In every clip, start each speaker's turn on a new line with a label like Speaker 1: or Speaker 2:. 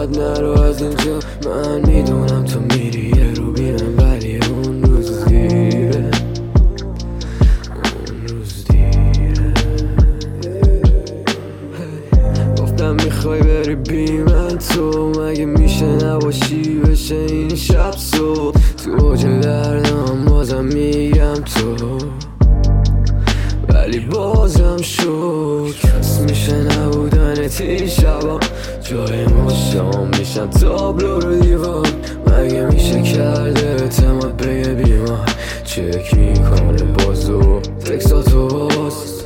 Speaker 1: راحت نرو از اینجا. من میدونم تو میری یه رو بینم، ولی اون روز دیره، اون روز دیره. گفتم میخوای بری بی من، تو مگه میشه نباشی بشه این شب صبح. تو اوج دردم بازم میگم تو، ولی بازم شکر حس میشه نبودنت این شبا. جای ما شام میشن تابلو رو دیوار، مگه میشه کرده اعتماد به یه بیمار. چک میکنه بازو تکساتو باز.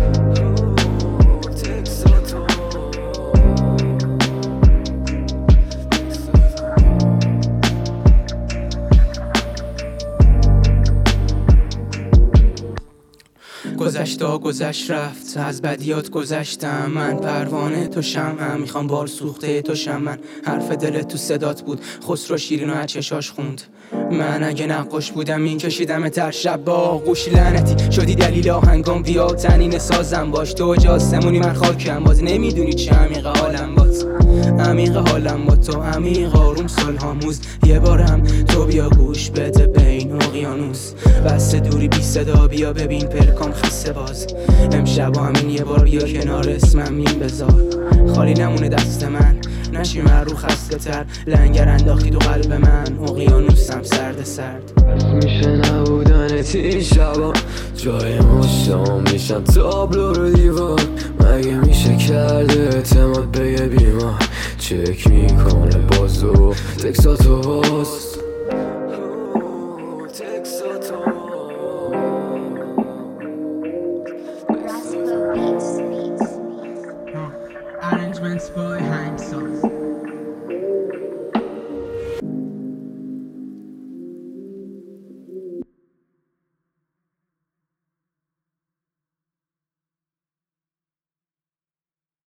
Speaker 2: گذشتا گذشت رفت، از بدیات گذشتم. من پروانه تو شمعم، میخوام بار سوخته تو شم. من حرف دلت تو صدات بود، خسرو شیرینو از چشاش خوند. من اگه نقاش بودم این کشیدم تر شب با آغوش. لعنتی شدی دلیل آهنگام، بیا تنین سازم باش. تو جاسمونی من خاکم، باز نمیدونی چه عمیق حالم بات. عمیق حالم با تو عمیق آروم سالها موز. یه بارم تو بیا گوش بده بین اقیانوس. بس دوری بی صدا بیا ببین پلکام خسته باز. امشب همین یه بار بیا کنار اسمم این بذار. خالی نمونه دست من، نشی من رو خسته تر. لنگر انداختی تو قلب من، اقیانوسم سرد سرد.
Speaker 1: میشه نبودنت این شبا، جای ما شام میشن تابلو رو دیوار. مگه میشه کرده اعتماد به یه بیمار. چک میکنه بازو تکساتو باز.